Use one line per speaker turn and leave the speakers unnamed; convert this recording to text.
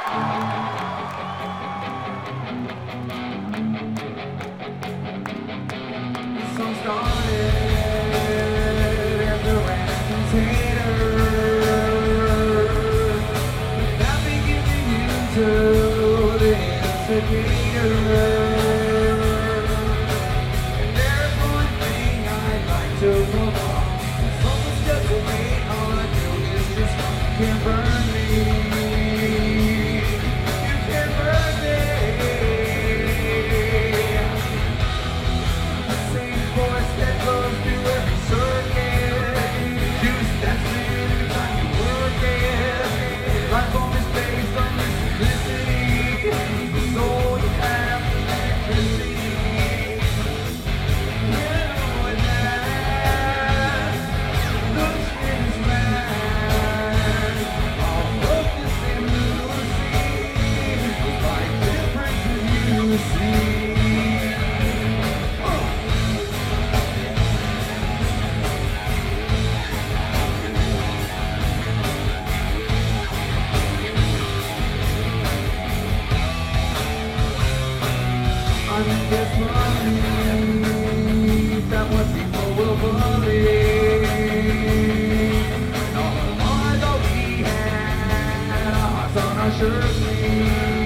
Song started as a random container. Without me giving you to the instigator. And there's one thing I'd like to perform. As long as just wait, all I do is just can't burn me. You can't burn me. The same voice that goes through every circuit. You step in every time you work it. Life on is based on this simplicity. The soul you have, electricity. You know that the shit is mad. All focus and lunacy. Like differences you see. I'm in this belief that what people will believe. And all the lies that we had, our hearts on our shirt sleeves.